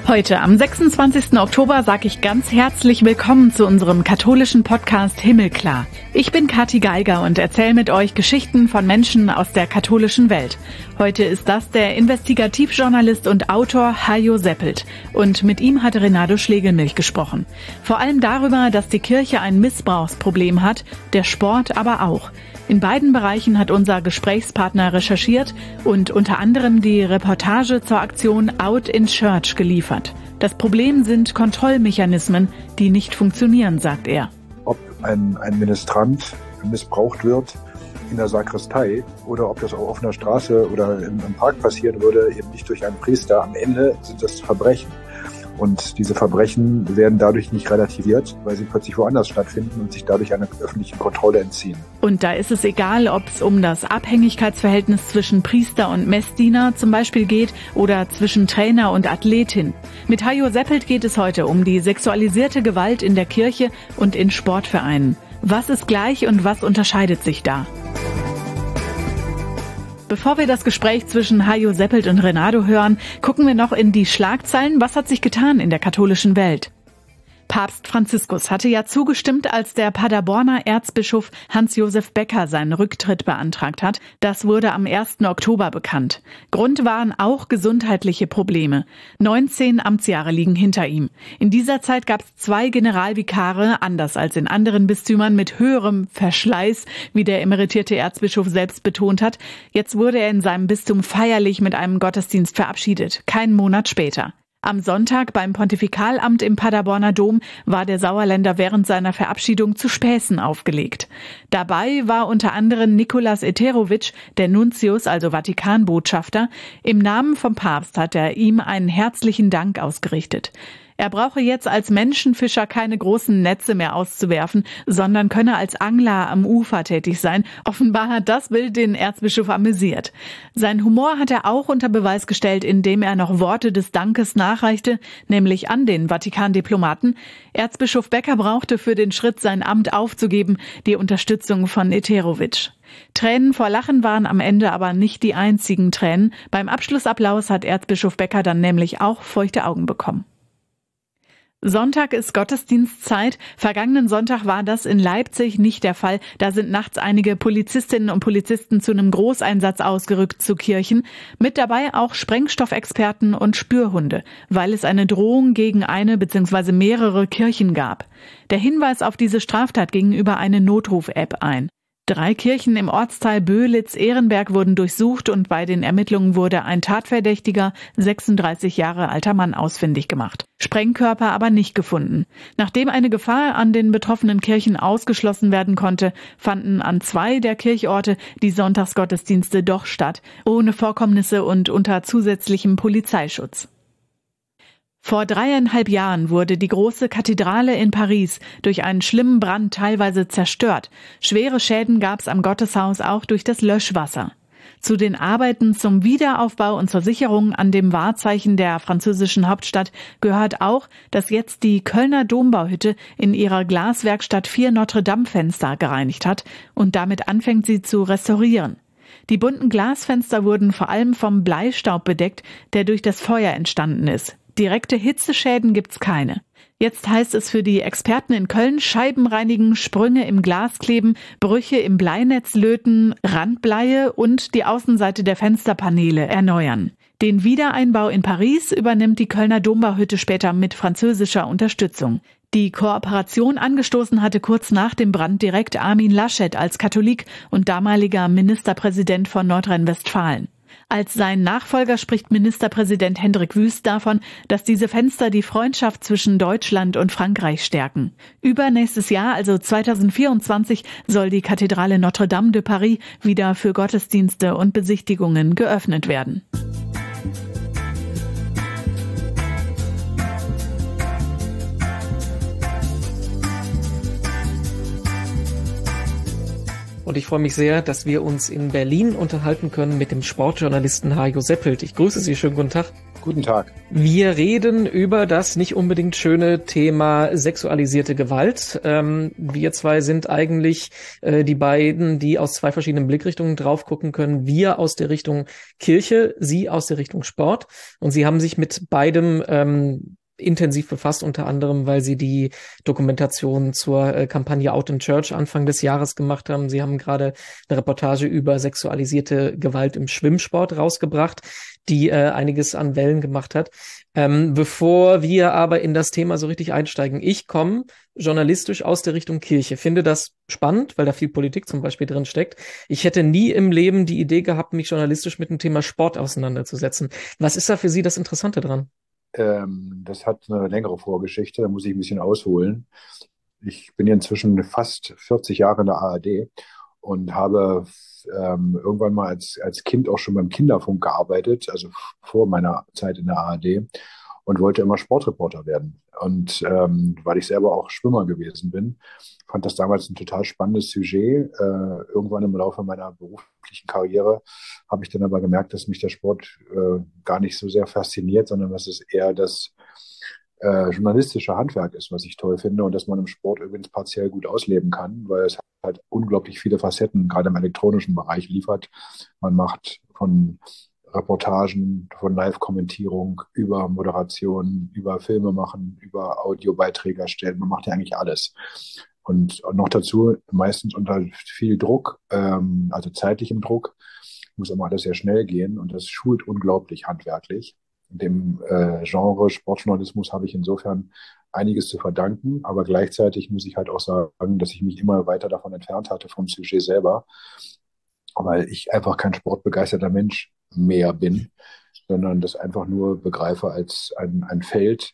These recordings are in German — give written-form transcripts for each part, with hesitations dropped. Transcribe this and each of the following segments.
Heute, am 26. Oktober, sage ich ganz herzlich willkommen zu unserem katholischen Podcast Himmelklar. Ich bin Kathi Geiger und erzähle mit euch Geschichten von Menschen aus der katholischen Welt. Heute ist das der Investigativjournalist und Autor Hajo Seppelt. Und mit ihm hat Renato Schlegelmilch gesprochen. Vor allem darüber, dass die Kirche ein Missbrauchsproblem hat, der Sport aber auch. In beiden Bereichen hat unser Gesprächspartner recherchiert und unter anderem die Reportage zur Aktion Out in Church geliefert. Das Problem sind Kontrollmechanismen, die nicht funktionieren, sagt er. Ob ein Ministrant missbraucht wird in der Sakristei oder ob das auf offener Straße oder im Park passieren würde, eben nicht durch einen Priester. Am Ende sind das Verbrechen. Und diese Verbrechen werden dadurch nicht relativiert, weil sie plötzlich woanders stattfinden und sich dadurch einer öffentlichen Kontrolle entziehen. Und da ist es egal, ob es um das Abhängigkeitsverhältnis zwischen Priester und Messdiener zum Beispiel geht oder zwischen Trainer und Athletin. Mit Hajo Seppelt geht es heute um die sexualisierte Gewalt in der Kirche und in Sportvereinen. Was ist gleich und was unterscheidet sich da? Bevor wir das Gespräch zwischen Hajo Seppelt und Renato hören, gucken wir noch in die Schlagzeilen. Was hat sich getan in der katholischen Welt? Papst Franziskus hatte ja zugestimmt, als der Paderborner Erzbischof Hans-Josef Becker seinen Rücktritt beantragt hat. Das wurde am 1. Oktober bekannt. Grund waren auch gesundheitliche Probleme. 19 Amtsjahre liegen hinter ihm. In dieser Zeit gab es 2 Generalvikare, anders als in anderen Bistümern, mit höherem Verschleiß, wie der emeritierte Erzbischof selbst betont hat. Jetzt wurde er in seinem Bistum feierlich mit einem Gottesdienst verabschiedet, keinen Monat später. Am Sonntag beim Pontifikalamt im Paderborner Dom war der Sauerländer während seiner Verabschiedung zu Späßen aufgelegt. Dabei war unter anderem Nicolas Eterovic, der Nuntius, also Vatikanbotschafter. Im Namen vom Papst hat er ihm einen herzlichen Dank ausgerichtet. Er brauche jetzt als Menschenfischer keine großen Netze mehr auszuwerfen, sondern könne als Angler am Ufer tätig sein. Offenbar hat das Bild den Erzbischof amüsiert. Sein Humor hat er auch unter Beweis gestellt, indem er noch Worte des Dankes nachreichte, nämlich an den Vatikandiplomaten. Erzbischof Becker brauchte für den Schritt, sein Amt aufzugeben, die Unterstützung von Eterovic. Tränen vor Lachen waren am Ende aber nicht die einzigen Tränen. Beim Abschlussapplaus hat Erzbischof Becker dann nämlich auch feuchte Augen bekommen. Sonntag ist Gottesdienstzeit. Vergangenen Sonntag war das in Leipzig nicht der Fall. Da sind nachts einige Polizistinnen und Polizisten zu einem Großeinsatz ausgerückt zu Kirchen. Mit dabei auch Sprengstoffexperten und Spürhunde, weil es eine Drohung gegen eine bzw. mehrere Kirchen gab. Der Hinweis auf diese Straftat ging über eine Notruf-App ein. 3 Kirchen im Ortsteil Böhlitz-Ehrenberg wurden durchsucht und bei den Ermittlungen wurde ein tatverdächtiger, 36 Jahre alter Mann ausfindig gemacht. Sprengkörper aber nicht gefunden. Nachdem eine Gefahr an den betroffenen Kirchen ausgeschlossen werden konnte, fanden an 2 der Kirchorte die Sonntagsgottesdienste doch statt, ohne Vorkommnisse und unter zusätzlichem Polizeischutz. Vor 3,5 Jahren wurde die große Kathedrale in Paris durch einen schlimmen Brand teilweise zerstört. Schwere Schäden gab es am Gotteshaus auch durch das Löschwasser. Zu den Arbeiten zum Wiederaufbau und zur Sicherung an dem Wahrzeichen der französischen Hauptstadt gehört auch, dass jetzt die Kölner Dombauhütte in ihrer Glaswerkstatt 4 Notre-Dame-Fenster gereinigt hat und damit anfängt, sie zu restaurieren. Die bunten Glasfenster wurden vor allem vom Bleistaub bedeckt, der durch das Feuer entstanden ist. Direkte Hitzeschäden gibt's keine. Jetzt heißt es für die Experten in Köln: Scheiben reinigen, Sprünge im Glas kleben, Brüche im Bleinetz löten, Randbleie und die Außenseite der Fensterpaneele erneuern. Den Wiedereinbau in Paris übernimmt die Kölner Dombauhütte später mit französischer Unterstützung. Die Kooperation angestoßen hatte kurz nach dem Brand direkt Armin Laschet als Katholik und damaliger Ministerpräsident von Nordrhein-Westfalen. Als sein Nachfolger spricht Ministerpräsident Hendrik Wüst davon, dass diese Fenster die Freundschaft zwischen Deutschland und Frankreich stärken. Übernächstes Jahr, also 2024, soll die Kathedrale Notre-Dame de Paris wieder für Gottesdienste und Besichtigungen geöffnet werden. Und ich freue mich sehr, dass wir uns in Berlin unterhalten können mit dem Sportjournalisten Hajo Seppelt. Ich grüße Sie, schönen guten Tag. Guten Tag. Wir reden über das nicht unbedingt schöne Thema sexualisierte Gewalt. Wir zwei sind eigentlich die beiden, die aus zwei verschiedenen Blickrichtungen drauf gucken können. Wir aus der Richtung Kirche, Sie aus der Richtung Sport. Und Sie haben sich mit beidem intensiv befasst, unter anderem, weil Sie die Dokumentation zur Kampagne Out in Church Anfang des Jahres gemacht haben. Sie haben gerade eine Reportage über sexualisierte Gewalt im Schwimmsport rausgebracht, die einiges an Wellen gemacht hat. Bevor wir aber in das Thema so richtig einsteigen, ich komme journalistisch aus der Richtung Kirche, finde das spannend, weil da viel Politik zum Beispiel drin steckt. Ich hätte nie im Leben die Idee gehabt, mich journalistisch mit dem Thema Sport auseinanderzusetzen. Was ist da für Sie das Interessante dran? Das hat eine längere Vorgeschichte, da muss ich ein bisschen ausholen. Ich bin ja inzwischen fast 40 Jahre in der ARD und habe irgendwann mal als Kind auch schon beim Kinderfunk gearbeitet, also vor meiner Zeit in der ARD, und wollte immer Sportreporter werden. Und weil ich selber auch Schwimmer gewesen bin, fand das damals ein total spannendes Sujet. Irgendwann im Laufe meiner beruflichen Karriere habe ich dann aber gemerkt, dass mich der Sport gar nicht so sehr fasziniert, sondern dass es eher das journalistische Handwerk ist, was ich toll finde, und dass man im Sport übrigens partiell gut ausleben kann, weil es halt unglaublich viele Facetten, gerade im elektronischen Bereich liefert. Man macht von Reportagen, von Live-Kommentierung über Moderation, über Filme machen, über Audiobeiträge erstellen. Man macht ja eigentlich alles. Und noch dazu meistens unter viel Druck, also zeitlichem Druck, muss immer alles sehr schnell gehen, und das schult unglaublich handwerklich. Dem Genre Sportjournalismus habe ich insofern einiges zu verdanken, aber gleichzeitig muss ich halt auch sagen, dass ich mich immer weiter davon entfernt hatte vom Sujet selber, weil ich einfach kein sportbegeisterter Mensch mehr bin, sondern das einfach nur begreife als ein Feld,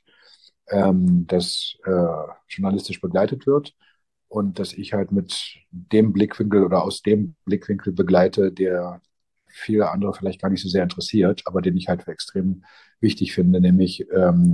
das journalistisch begleitet wird, und dass ich halt mit dem Blickwinkel oder aus dem Blickwinkel begleite, der viele andere vielleicht gar nicht so sehr interessiert, aber den ich halt für extrem wichtig finde, nämlich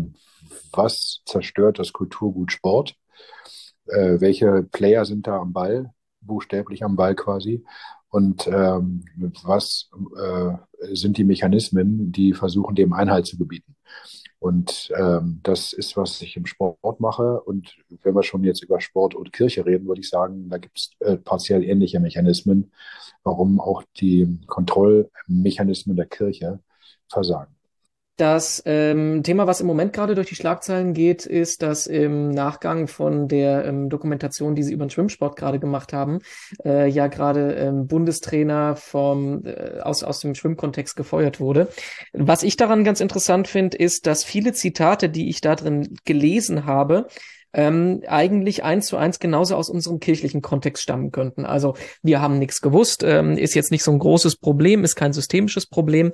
was zerstört das Kulturgut Sport? Welche Player sind da am Ball, buchstäblich am Ball quasi? Und was sind die Mechanismen, die versuchen, dem Einhalt zu gebieten? Und das ist, was ich im Sport mache. Und wenn wir schon jetzt über Sport und Kirche reden, würde ich sagen, da gibt es partiell ähnliche Mechanismen, warum auch die Kontrollmechanismen der Kirche versagen. Das Thema, was im Moment gerade durch die Schlagzeilen geht, ist, dass im Nachgang von der Dokumentation, die Sie über den Schwimmsport gerade gemacht haben, ja gerade Bundestrainer aus dem Schwimmkontext gefeuert wurde. Was ich daran ganz interessant finde, ist, dass viele Zitate, die ich da drin gelesen habe, eigentlich 1:1 genauso aus unserem kirchlichen Kontext stammen könnten. Also wir haben nichts gewusst, ist jetzt nicht so ein großes Problem, ist kein systemisches Problem.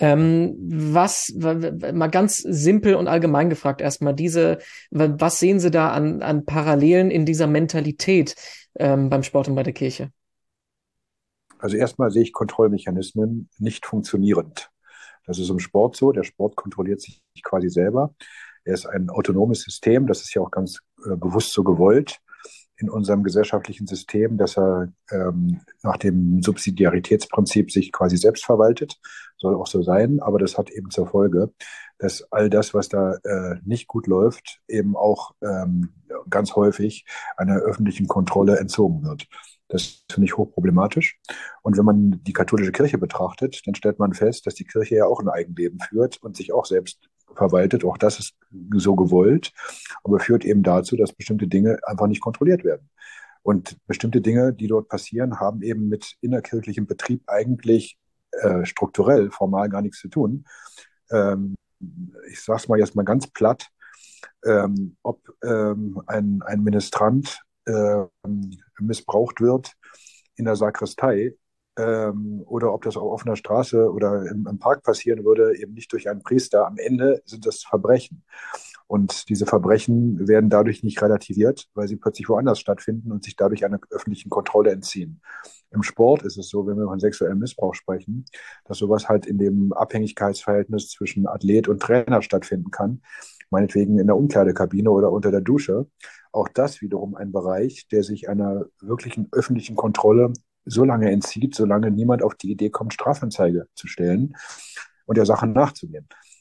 Mal ganz simpel und allgemein gefragt erstmal, was sehen Sie da an Parallelen in dieser Mentalität beim Sport und bei der Kirche? Also erstmal sehe ich Kontrollmechanismen nicht funktionierend. Das ist im Sport so, der Sport kontrolliert sich quasi selber. Er ist ein autonomes System, das ist ja auch ganz bewusst so gewollt in unserem gesellschaftlichen System, dass er nach dem Subsidiaritätsprinzip sich quasi selbst verwaltet. Soll auch so sein, aber das hat eben zur Folge, dass all das, was da nicht gut läuft, eben auch ganz häufig einer öffentlichen Kontrolle entzogen wird. Das finde ich hochproblematisch. Und wenn man die katholische Kirche betrachtet, dann stellt man fest, dass die Kirche ja auch ein Eigenleben führt und sich auch selbst verwaltet. Auch das ist so gewollt, aber führt eben dazu, dass bestimmte Dinge einfach nicht kontrolliert werden. Und bestimmte Dinge, die dort passieren, haben eben mit innerkirchlichem Betrieb eigentlich strukturell, formal gar nichts zu tun. Ich sage es mal jetzt mal ganz platt, ob ein Ministrant missbraucht wird in der Sakristei, oder ob das auf offener Straße oder im Park passieren würde, eben nicht durch einen Priester. Am Ende sind das Verbrechen. Und diese Verbrechen werden dadurch nicht relativiert, weil sie plötzlich woanders stattfinden und sich dadurch einer öffentlichen Kontrolle entziehen. Im Sport ist es so, wenn wir von sexuellem Missbrauch sprechen, dass sowas halt in dem Abhängigkeitsverhältnis zwischen Athlet und Trainer stattfinden kann, meinetwegen in der Umkleidekabine oder unter der Dusche. Auch das wiederum ein Bereich, der sich einer wirklichen öffentlichen Kontrolle so lange entzieht, solange niemand auf die Idee kommt, Strafanzeige zu stellen und der Sache nachzugehen.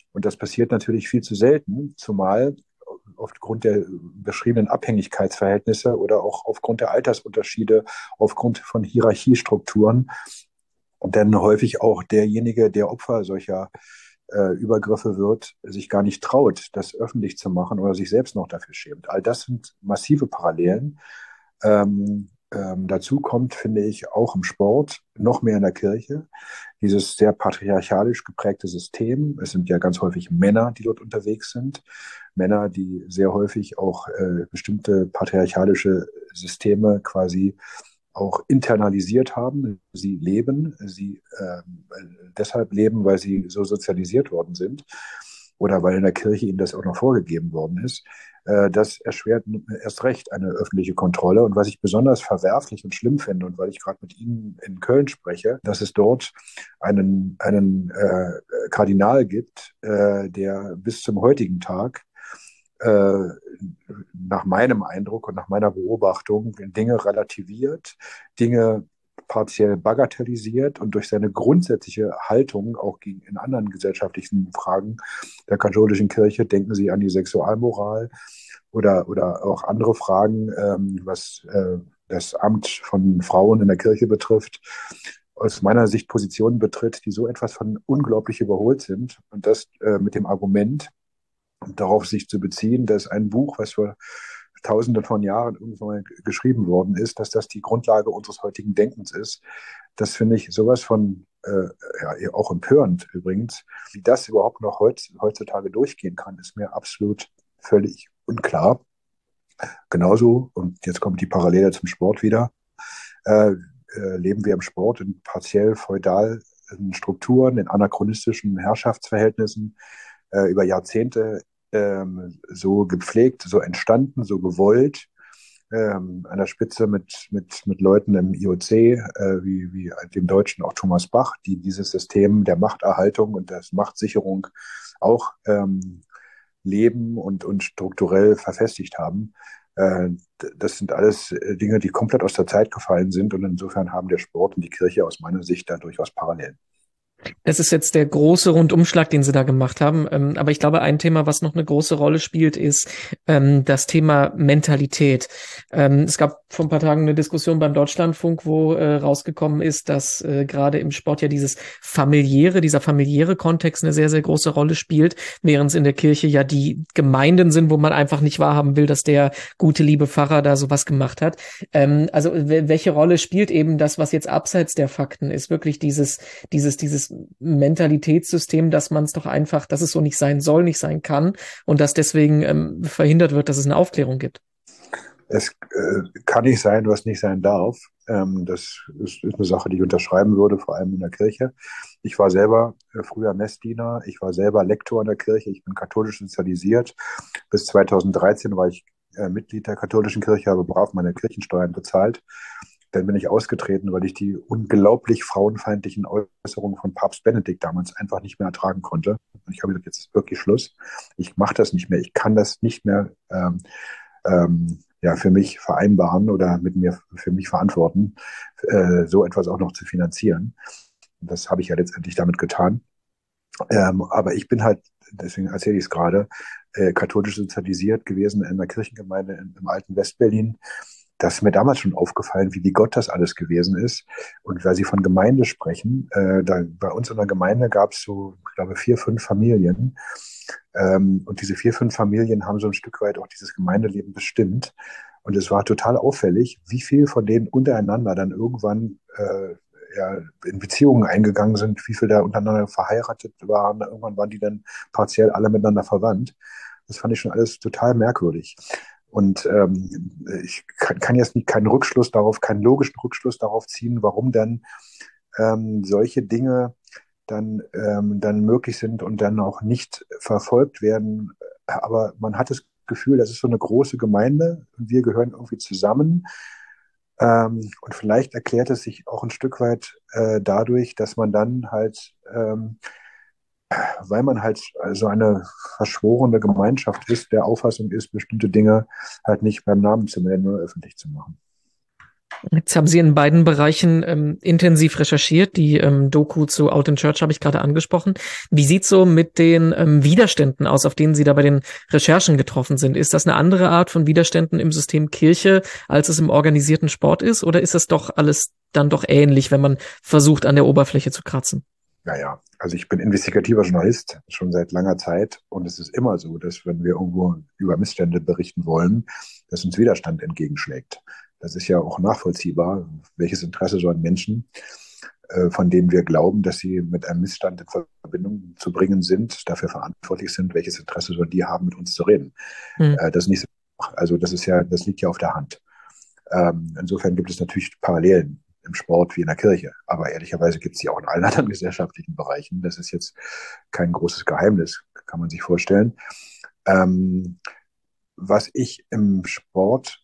Und das passiert natürlich viel zu selten, zumal aufgrund der beschriebenen Abhängigkeitsverhältnisse oder auch aufgrund der Altersunterschiede, aufgrund von Hierarchiestrukturen, denn häufig auch derjenige, der Opfer solcher Übergriffe wird, sich gar nicht traut, das öffentlich zu machen oder sich selbst noch dafür schämt. All das sind massive Parallelen. Dazu kommt, finde ich, auch im Sport, noch mehr in der Kirche, dieses sehr patriarchalisch geprägte System. Es sind ja ganz häufig Männer, die dort unterwegs sind. Männer, die sehr häufig auch bestimmte patriarchalische Systeme quasi auch internalisiert haben. Sie leben, sie deshalb leben, weil sie so sozialisiert worden sind oder weil in der Kirche ihnen das auch noch vorgegeben worden ist. Das erschwert erst recht eine öffentliche Kontrolle. Und was ich besonders verwerflich und schlimm finde, und weil ich gerade mit Ihnen in Köln spreche, dass es dort einen Kardinal gibt, der bis zum heutigen Tag nach meinem Eindruck und nach meiner Beobachtung Dinge relativiert, Dinge partiell bagatellisiert und durch seine grundsätzliche Haltung auch in anderen gesellschaftlichen Fragen der katholischen Kirche, denken Sie an die Sexualmoral oder auch andere Fragen, was das Amt von Frauen in der Kirche betrifft, aus meiner Sicht Positionen betritt, die so etwas von unglaublich überholt sind und das mit dem Argument, darauf sich zu beziehen, dass ein Buch, was vor Tausenden von Jahren irgendwann mal geschrieben worden ist, dass das die Grundlage unseres heutigen Denkens ist. Das finde ich sowas von, ja, auch empörend übrigens. Wie das überhaupt noch heutzutage durchgehen kann, ist mir absolut völlig unklar. Genauso, und jetzt kommt die Parallele zum Sport wieder, leben wir im Sport in partiell feudalen Strukturen, in anachronistischen Herrschaftsverhältnissen, über Jahrzehnte so gepflegt, so entstanden, so gewollt, an der Spitze mit Leuten im IOC, wie dem Deutschen auch Thomas Bach, die dieses System der Machterhaltung und der Machtsicherung auch leben und strukturell verfestigt haben. Das sind alles Dinge, die komplett aus der Zeit gefallen sind und insofern haben der Sport und die Kirche aus meiner Sicht da durchaus Parallelen. Das ist jetzt der große Rundumschlag, den Sie da gemacht haben. Aber ich glaube, ein Thema, was noch eine große Rolle spielt, ist das Thema Mentalität. Es gab vor ein paar Tagen eine Diskussion beim Deutschlandfunk, wo rausgekommen ist, dass gerade im Sport ja dieser familiäre Kontext eine sehr, sehr große Rolle spielt, während es in der Kirche ja die Gemeinden sind, wo man einfach nicht wahrhaben will, dass der gute, liebe Pfarrer da sowas gemacht hat. Also welche Rolle spielt eben das, was jetzt abseits der Fakten ist, wirklich dieses Mentalitätssystem, dass man es doch einfach, dass es so nicht sein soll, nicht sein kann und dass deswegen verhindert wird, dass es eine Aufklärung gibt? Es kann nicht sein, was nicht sein darf. Das ist eine Sache, die ich unterschreiben würde, vor allem in der Kirche. Ich war selber früher Messdiener, ich war selber Lektor in der Kirche, ich bin katholisch sozialisiert. Bis 2013 war ich Mitglied der katholischen Kirche, habe brav meine Kirchensteuern bezahlt. Dann bin ich ausgetreten, weil ich die unglaublich frauenfeindlichen Äußerungen von Papst Benedikt damals einfach nicht mehr ertragen konnte. Und ich habe gesagt, jetzt ist wirklich Schluss. Ich mache das nicht mehr. Ich kann das nicht mehr für mich vereinbaren oder für mich verantworten, so etwas auch noch zu finanzieren. Und das habe ich ja letztendlich damit getan. Aber ich bin halt, deswegen erzähle ich es gerade, katholisch sozialisiert gewesen in einer Kirchengemeinde im alten Westberlin. Das ist mir damals schon aufgefallen, wie bigott das alles gewesen ist. Und weil Sie von Gemeinde sprechen, bei uns in der Gemeinde gab es so, ich glaube, 4, 5 Familien. Und diese 4, 5 Familien haben so ein Stück weit auch dieses Gemeindeleben bestimmt. Und es war total auffällig, wie viel von denen untereinander dann irgendwann in Beziehungen eingegangen sind, wie viel da untereinander verheiratet waren. Irgendwann waren die dann partiell alle miteinander verwandt. Das fand ich schon alles total merkwürdig. Und ich kann jetzt keinen logischen Rückschluss darauf ziehen, warum dann solche Dinge dann möglich sind und dann auch nicht verfolgt werden. Aber man hat das Gefühl, das ist so eine große Gemeinde und wir gehören irgendwie zusammen. Und vielleicht erklärt es sich auch ein Stück weit dadurch, dass man dann halt weil man halt so eine verschworene Gemeinschaft ist, der Auffassung ist, bestimmte Dinge halt nicht beim Namen zu nennen oder öffentlich zu machen. Jetzt haben Sie in beiden Bereichen intensiv recherchiert. Die Doku zu Out in Church habe ich gerade angesprochen. Wie sieht's so mit den Widerständen aus, auf denen Sie da bei den Recherchen getroffen sind? Ist das eine andere Art von Widerständen im System Kirche, als es im organisierten Sport ist? Oder ist das doch alles dann doch ähnlich, wenn man versucht, an der Oberfläche zu kratzen? Naja, also ich bin investigativer Journalist schon seit langer Zeit und es ist immer so, dass wenn wir irgendwo über Missstände berichten wollen, dass uns Widerstand entgegenschlägt. Das ist ja auch nachvollziehbar. Welches Interesse sollen Menschen, von denen wir glauben, dass sie mit einem Missstand in Verbindung zu bringen sind, dafür verantwortlich sind, welches Interesse sollen die haben, mit uns zu reden? Das ist nicht so, also das liegt ja auf der Hand. Insofern gibt es natürlich Parallelen im Sport wie in der Kirche. Aber ehrlicherweise gibt es die auch in allen anderen gesellschaftlichen Bereichen. Das ist jetzt kein großes Geheimnis, kann man sich vorstellen. Was ich im Sport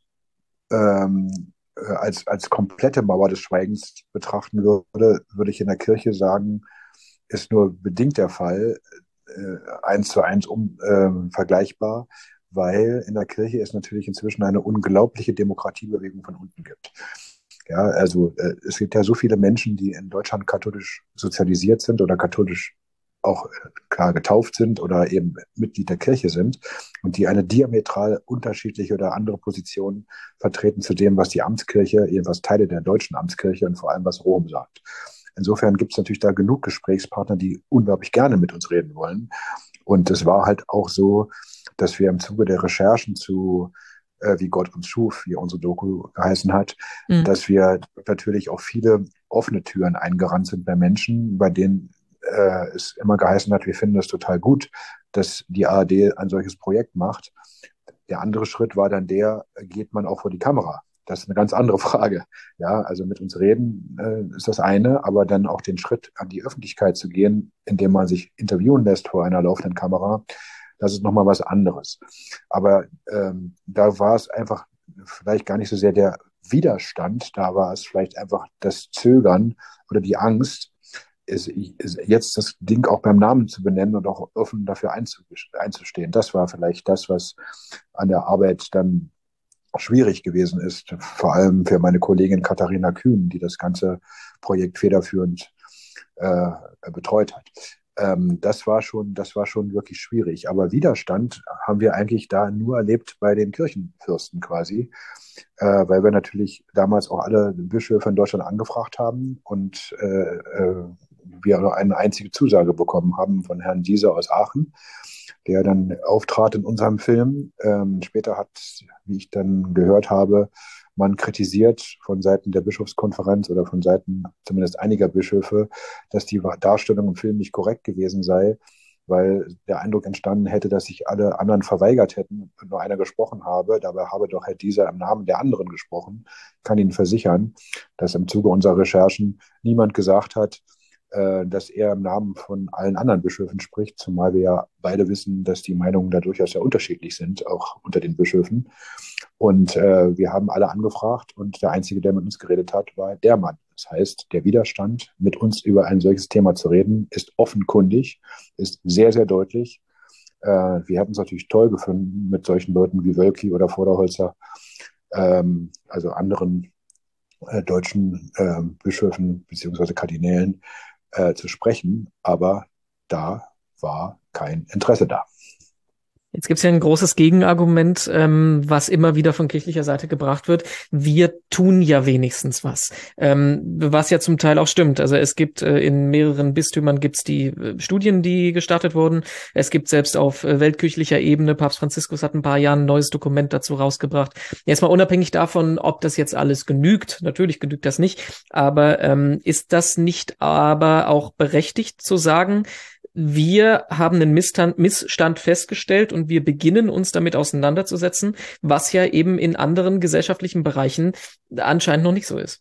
als komplette Mauer des Schweigens betrachten würde, würde ich in der Kirche sagen, ist nur bedingt der Fall, 1:1 vergleichbar, weil in der Kirche es natürlich inzwischen eine unglaubliche Demokratiebewegung von unten gibt. Ja, also es gibt ja so viele Menschen, die in Deutschland katholisch sozialisiert sind oder katholisch auch klar getauft sind oder eben Mitglied der Kirche sind und die eine diametral unterschiedliche oder andere Position vertreten zu dem, was die Amtskirche, jedenfalls Teile der deutschen Amtskirche und vor allem was Rom sagt. Insofern gibt es natürlich da genug Gesprächspartner, die unglaublich gerne mit uns reden wollen. Und es war halt auch so, dass wir im Zuge der Recherchen zu Wie Gott uns schuf, wie unsere Doku geheißen hat, dass wir natürlich auch viele offene Türen eingerannt sind bei Menschen, bei denen es immer geheißen hat, wir finden das total gut, dass die ARD ein solches Projekt macht. Der andere Schritt war dann geht man auch vor die Kamera? Das ist eine ganz andere Frage. Ja, also mit uns reden ist das eine, aber dann auch den Schritt an die Öffentlichkeit zu gehen, indem man sich interviewen lässt vor einer laufenden Kamera, das ist nochmal was anderes. Aber da war es einfach vielleicht gar nicht so sehr der Widerstand, da war es vielleicht einfach das Zögern oder die Angst, jetzt das Ding auch beim Namen zu benennen und auch offen dafür einzustehen. Das war vielleicht das, was an der Arbeit dann schwierig gewesen ist, vor allem für meine Kollegin Katharina Kühn, die das ganze Projekt federführend betreut hat. Das war schon wirklich schwierig. Aber Widerstand haben wir eigentlich da nur erlebt bei den Kirchenfürsten quasi, weil wir natürlich damals auch alle Bischöfe in Deutschland angefragt haben und wir eine einzige Zusage bekommen haben von Herrn Dieser aus Aachen, der dann auftrat in unserem Film. Später hat, wie ich dann gehört habe, man kritisiert von Seiten der Bischofskonferenz oder von Seiten zumindest einiger Bischöfe, dass die Darstellung im Film nicht korrekt gewesen sei, weil der Eindruck entstanden hätte, dass sich alle anderen verweigert hätten und nur einer gesprochen habe. Dabei habe doch Herr Dieser im Namen der anderen gesprochen. Ich kann Ihnen versichern, dass im Zuge unserer Recherchen niemand gesagt hat, dass er im Namen von allen anderen Bischöfen spricht, zumal wir ja beide wissen, dass die Meinungen da durchaus sehr unterschiedlich sind, auch unter den Bischöfen. Und wir haben alle angefragt und der Einzige, der mit uns geredet hat, war der Mann. Das heißt, der Widerstand, mit uns über ein solches Thema zu reden, ist offenkundig, ist sehr, sehr deutlich. Wir hätten es natürlich toll gefunden, mit solchen Leuten wie Wölki oder Vorderholzer, also anderen deutschen Bischöfen bzw. Kardinälen, zu sprechen, aber da war kein Interesse da. Jetzt gibt es ja ein großes Gegenargument, was immer wieder von kirchlicher Seite gebracht wird. Wir tun ja wenigstens was, was ja zum Teil auch stimmt. Also es gibt in mehreren Bistümern gibt's die Studien, die gestartet wurden. Es gibt selbst auf weltkirchlicher Ebene, Papst Franziskus hat ein paar Jahren ein neues Dokument dazu rausgebracht. Jetzt mal unabhängig davon, ob das jetzt alles genügt. Natürlich genügt das nicht. Aber ist das nicht aber auch berechtigt zu sagen, wir haben einen Missstand festgestellt und wir beginnen uns damit auseinanderzusetzen, was ja eben in anderen gesellschaftlichen Bereichen anscheinend noch nicht so ist?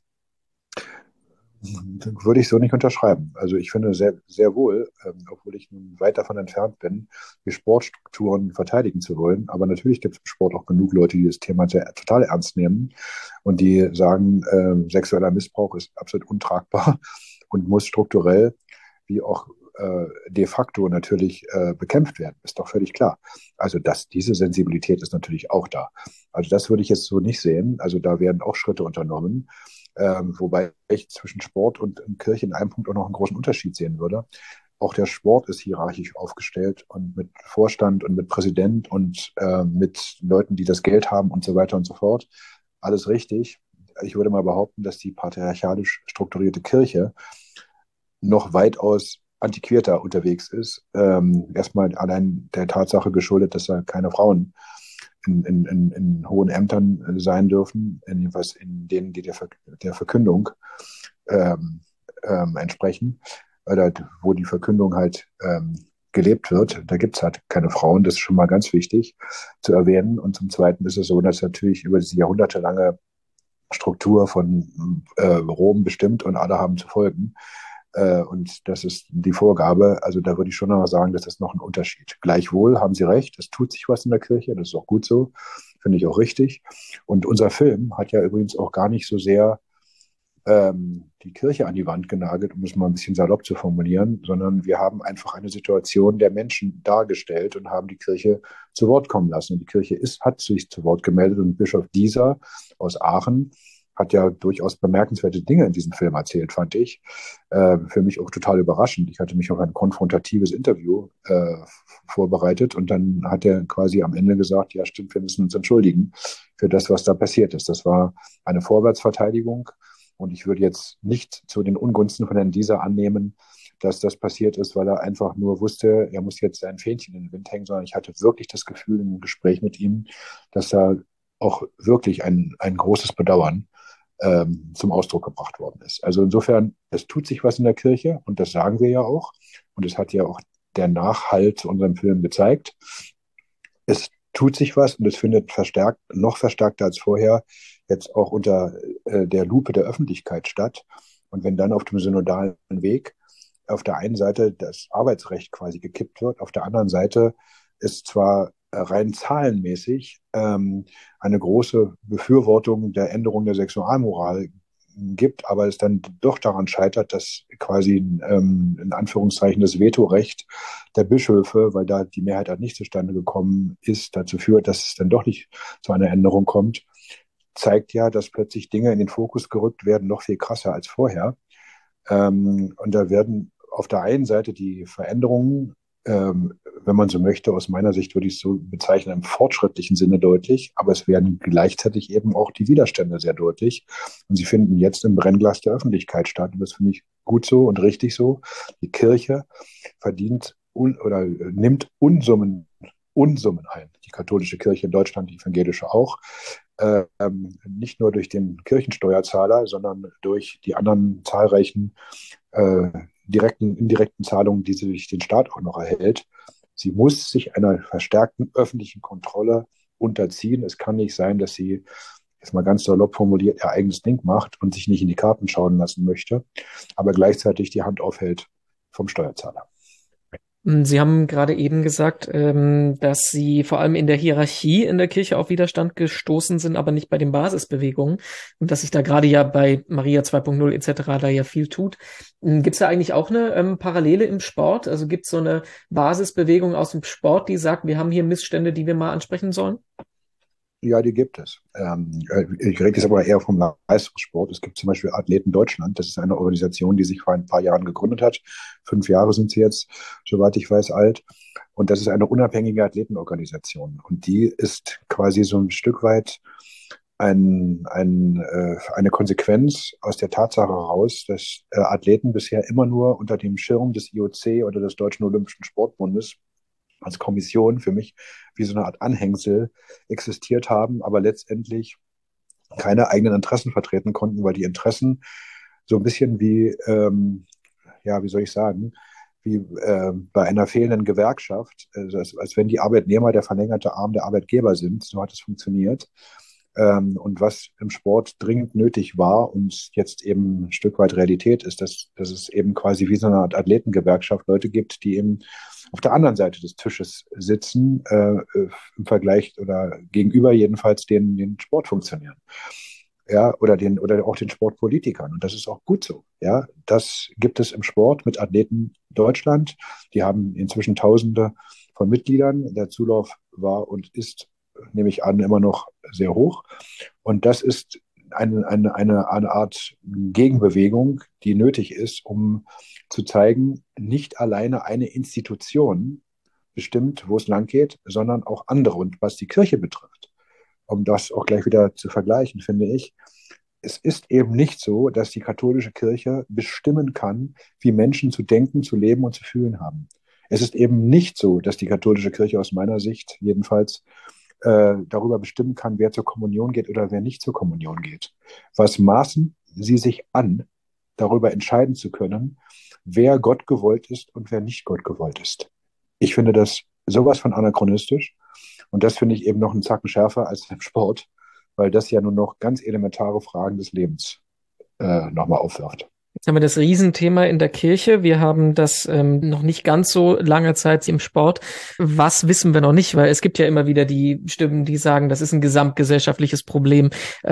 Würde ich so nicht unterschreiben. Also ich finde sehr, sehr wohl, obwohl ich nun weit davon entfernt bin, die Sportstrukturen verteidigen zu wollen. Aber natürlich gibt es im Sport auch genug Leute, die das Thema total ernst nehmen und die sagen, sexueller Missbrauch ist absolut untragbar und muss strukturell wie auch de facto natürlich bekämpft werden, ist doch völlig klar. Also diese Sensibilität ist natürlich auch da. Also das würde ich jetzt so nicht sehen. Also da werden auch Schritte unternommen, wobei ich zwischen Sport und Kirche in einem Punkt auch noch einen großen Unterschied sehen würde. Auch der Sport ist hierarchisch aufgestellt und mit Vorstand und mit Präsident und mit Leuten, die das Geld haben und so weiter und so fort. Alles richtig. Ich würde mal behaupten, dass die patriarchalisch strukturierte Kirche noch weitaus antiquierter unterwegs ist. Erstmal allein der Tatsache geschuldet, dass da keine Frauen in hohen Ämtern sein dürfen, jedenfalls in denen, die der Verkündung entsprechen, oder wo die Verkündung halt gelebt wird. Da gibt es halt keine Frauen. Das ist schon mal ganz wichtig zu erwähnen. Und zum Zweiten ist es so, dass natürlich über diese jahrhundertelange Struktur von Rom bestimmt und alle haben zu folgen. Und das ist die Vorgabe. Also da würde ich schon noch sagen, das ist noch ein Unterschied. Gleichwohl haben Sie recht, es tut sich was in der Kirche, das ist auch gut so, finde ich auch richtig. Und unser Film hat ja übrigens auch gar nicht so sehr die Kirche an die Wand genagelt, um es mal ein bisschen salopp zu formulieren, sondern wir haben einfach eine Situation der Menschen dargestellt und haben die Kirche zu Wort kommen lassen. Und die Kirche hat sich zu Wort gemeldet und Bischof Dieser aus Aachen hat ja durchaus bemerkenswerte Dinge in diesem Film erzählt, fand ich. Für mich auch total überraschend. Ich hatte mich auf ein konfrontatives Interview vorbereitet und dann hat er quasi am Ende gesagt, ja stimmt, wir müssen uns entschuldigen für das, was da passiert ist. Das war eine Vorwärtsverteidigung und ich würde jetzt nicht zu den Ungunsten von Herrn Dieser annehmen, dass das passiert ist, weil er einfach nur wusste, er muss jetzt sein Fähnchen in den Wind hängen, sondern ich hatte wirklich das Gefühl im Gespräch mit ihm, dass da auch wirklich ein großes Bedauern zum Ausdruck gebracht worden ist. Also insofern, es tut sich was in der Kirche und das sagen wir ja auch. Und es hat ja auch der Nachhall zu unserem Film gezeigt. Es tut sich was und es findet noch verstärkter als vorher, jetzt auch unter der Lupe der Öffentlichkeit statt. Und wenn dann auf dem synodalen Weg auf der einen Seite das Arbeitsrecht quasi gekippt wird, auf der anderen Seite ist zwar rein zahlenmäßig eine große Befürwortung der Änderung der Sexualmoral gibt, aber es dann doch daran scheitert, dass quasi in Anführungszeichen das Vetorecht der Bischöfe, weil da die Mehrheit halt nicht zustande gekommen ist, dazu führt, dass es dann doch nicht zu einer Änderung kommt, zeigt ja, dass plötzlich Dinge in den Fokus gerückt werden, noch viel krasser als vorher. Und da werden auf der einen Seite die Veränderungen, wenn man so möchte, aus meiner Sicht würde ich es so bezeichnen, im fortschrittlichen Sinne deutlich, aber es werden gleichzeitig eben auch die Widerstände sehr deutlich. Und sie finden jetzt im Brennglas der Öffentlichkeit statt. Und das finde ich gut so und richtig so. Die Kirche verdient oder nimmt Unsummen ein. Die katholische Kirche in Deutschland, die evangelische auch. Nicht nur durch den Kirchensteuerzahler, sondern durch die anderen zahlreichen direkten, indirekten Zahlungen, die sie durch den Staat auch noch erhält. Sie muss sich einer verstärkten öffentlichen Kontrolle unterziehen. Es kann nicht sein, dass sie, jetzt mal ganz salopp formuliert, ihr eigenes Ding macht und sich nicht in die Karten schauen lassen möchte, aber gleichzeitig die Hand aufhält vom Steuerzahler. Sie haben gerade eben gesagt, dass Sie vor allem in der Hierarchie in der Kirche auf Widerstand gestoßen sind, aber nicht bei den Basisbewegungen und dass sich da gerade ja bei Maria 2.0 etc. da ja viel tut. Gibt es da eigentlich auch eine Parallele im Sport? Also gibt es so eine Basisbewegung aus dem Sport, die sagt, wir haben hier Missstände, die wir mal ansprechen sollen? Ja, die gibt es. Ich rede jetzt aber eher vom Leistungssport. Es gibt zum Beispiel Athleten Deutschland. Das ist eine Organisation, die sich vor ein paar Jahren gegründet hat. 5 Jahre sind sie jetzt, soweit ich weiß, alt. Und das ist eine unabhängige Athletenorganisation. Und die ist quasi so ein Stück weit eine Konsequenz aus der Tatsache heraus, dass Athleten bisher immer nur unter dem Schirm des IOC oder des Deutschen Olympischen Sportbundes als Kommission für mich wie so eine Art Anhängsel existiert haben, aber letztendlich keine eigenen Interessen vertreten konnten, weil die Interessen so ein bisschen wie, wie soll ich sagen, wie bei einer fehlenden Gewerkschaft, als wenn die Arbeitnehmer der verlängerte Arm der Arbeitgeber sind. So hat es funktioniert. Und was im Sport dringend nötig war und jetzt eben ein Stück weit Realität ist, dass es eben quasi wie so eine Art Athletengewerkschaft Leute gibt, die eben auf der anderen Seite des Tisches sitzen, im Vergleich oder gegenüber jedenfalls den Sportfunktionären. ja, oder auch den Sportpolitikern. Und das ist auch gut so. Ja, das gibt es im Sport mit Athleten Deutschland. Die haben inzwischen Tausende von Mitgliedern. Der Zulauf war und ist, nehme ich an, immer noch sehr hoch. Und das ist eine Art Gegenbewegung, die nötig ist, um zu zeigen, nicht alleine eine Institution bestimmt, wo es lang geht, sondern auch andere. Und was die Kirche betrifft, um das auch gleich wieder zu vergleichen, finde ich, es ist eben nicht so, dass die katholische Kirche bestimmen kann, wie Menschen zu denken, zu leben und zu fühlen haben. Es ist eben nicht so, dass die katholische Kirche aus meiner Sicht jedenfalls darüber bestimmen kann, wer zur Kommunion geht oder wer nicht zur Kommunion geht. Was maßen sie sich an, darüber entscheiden zu können, wer Gott gewollt ist und wer nicht Gott gewollt ist? Ich finde das sowas von anachronistisch. Und das finde ich eben noch einen Zacken schärfer als im Sport, weil das ja nur noch ganz elementare Fragen des Lebens nochmal aufwirft. Jetzt haben wir das Riesenthema in der Kirche. Wir haben das noch nicht ganz so lange Zeit im Sport. Was wissen wir noch nicht? Weil es gibt ja immer wieder die Stimmen, die sagen, das ist ein gesamtgesellschaftliches Problem.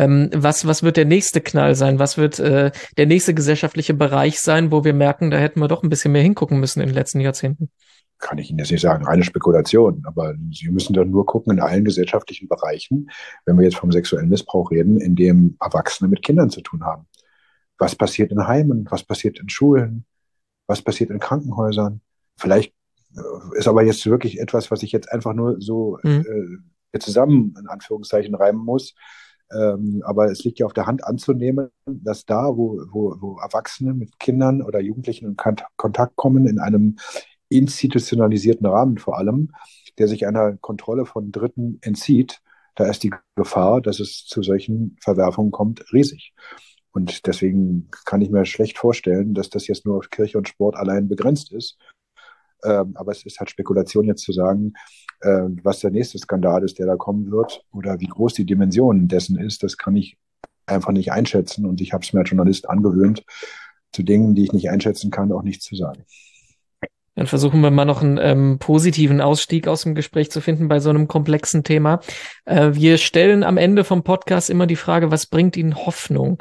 Was wird der nächste Knall sein? Was wird der nächste gesellschaftliche Bereich sein, wo wir merken, da hätten wir doch ein bisschen mehr hingucken müssen in den letzten Jahrzehnten? Kann ich Ihnen jetzt nicht sagen, reine Spekulation, aber Sie müssen dann nur gucken in allen gesellschaftlichen Bereichen, wenn wir jetzt vom sexuellen Missbrauch reden, in dem Erwachsene mit Kindern zu tun haben. Was passiert in Heimen? Was passiert in Schulen? Was passiert in Krankenhäusern? Vielleicht ist aber jetzt wirklich etwas, was ich jetzt einfach nur so zusammen in Anführungszeichen reimen muss. Aber es liegt ja auf der Hand anzunehmen, dass da, wo Erwachsene mit Kindern oder Jugendlichen in Kontakt kommen, in einem institutionalisierten Rahmen vor allem, der sich einer Kontrolle von Dritten entzieht, da ist die Gefahr, dass es zu solchen Verwerfungen kommt, riesig. Und deswegen kann ich mir schlecht vorstellen, dass das jetzt nur auf Kirche und Sport allein begrenzt ist. Aber es ist halt Spekulation jetzt zu sagen, was der nächste Skandal ist, der da kommen wird oder wie groß die Dimension dessen ist, das kann ich einfach nicht einschätzen. Und ich habe es mir als Journalist angewöhnt, zu Dingen, die ich nicht einschätzen kann, auch nichts zu sagen. Dann versuchen wir mal noch einen positiven Ausstieg aus dem Gespräch zu finden bei so einem komplexen Thema. Wir stellen am Ende vom Podcast immer die Frage, was bringt Ihnen Hoffnung?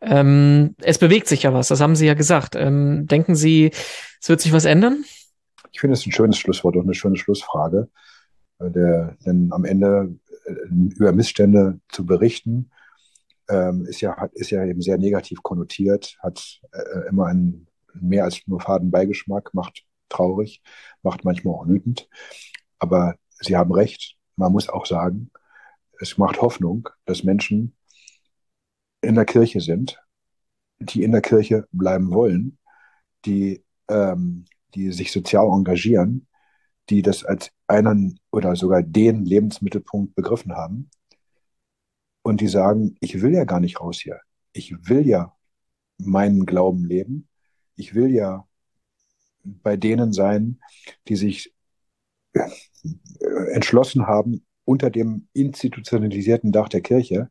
Es bewegt sich ja was, das haben Sie ja gesagt. Denken Sie, es wird sich was ändern? Ich finde es ein schönes Schlusswort und eine schöne Schlussfrage. Denn am Ende über Missstände zu berichten, ist ja eben sehr negativ konnotiert, hat immer einen mehr als nur faden Beigeschmack, macht traurig, macht manchmal auch wütend. Aber Sie haben recht, man muss auch sagen, es macht Hoffnung, dass Menschen in der Kirche sind, die in der Kirche bleiben wollen, die sich sozial engagieren, die das als einen oder sogar den Lebensmittelpunkt begriffen haben und die sagen, ich will ja gar nicht raus hier. Ich will ja meinen Glauben leben. Ich will ja bei denen sein, die sich entschlossen haben, unter dem institutionalisierten Dach der Kirche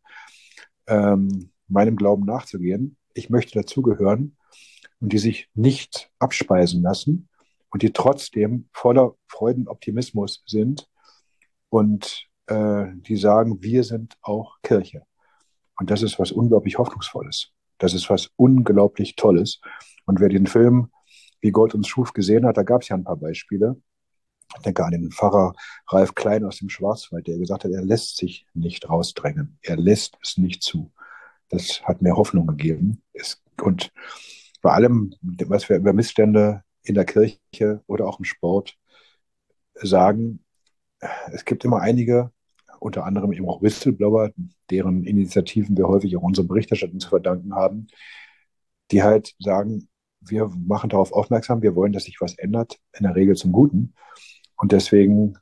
meinem Glauben nachzugehen. Ich möchte dazugehören und die sich nicht abspeisen lassen und die trotzdem voller Freudenoptimismus sind und die sagen, wir sind auch Kirche. Und das ist was unglaublich Hoffnungsvolles. Das ist was unglaublich Tolles. Und wer den Film Wie Gott uns schuf gesehen hat, da gab es ja ein paar Beispiele. Ich denke an den Pfarrer Ralf Klein aus dem Schwarzwald, der gesagt hat, er lässt sich nicht rausdrängen. Er lässt es nicht zu. Das hat mir Hoffnung gegeben. Und bei allem, was wir über Missstände in der Kirche oder auch im Sport sagen, es gibt immer einige, unter anderem eben auch Whistleblower, deren Initiativen wir häufig auch unsere Berichterstattung zu verdanken haben, die halt sagen, wir machen darauf aufmerksam, wir wollen, dass sich was ändert, in der Regel zum Guten. Und deswegen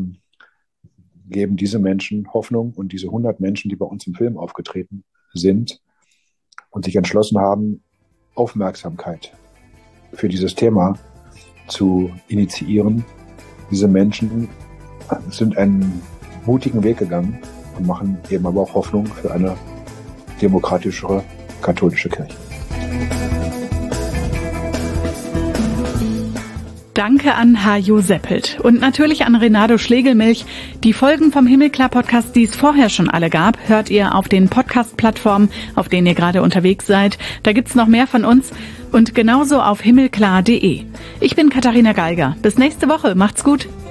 geben diese Menschen Hoffnung und diese 100 Menschen, die bei uns im Film aufgetreten sind und sich entschlossen haben, Aufmerksamkeit für dieses Thema zu initiieren. Diese Menschen sind einen mutigen Weg gegangen und machen eben aber auch Hoffnung für eine demokratischere katholische Kirche. Danke an Hajo Seppelt und natürlich an Renato Schlegelmilch. Die Folgen vom Himmelklar-Podcast, die es vorher schon alle gab, hört ihr auf den Podcast-Plattformen, auf denen ihr gerade unterwegs seid. Da gibt's noch mehr von uns und genauso auf himmelklar.de. Ich bin Katharina Geiger. Bis nächste Woche. Macht's gut.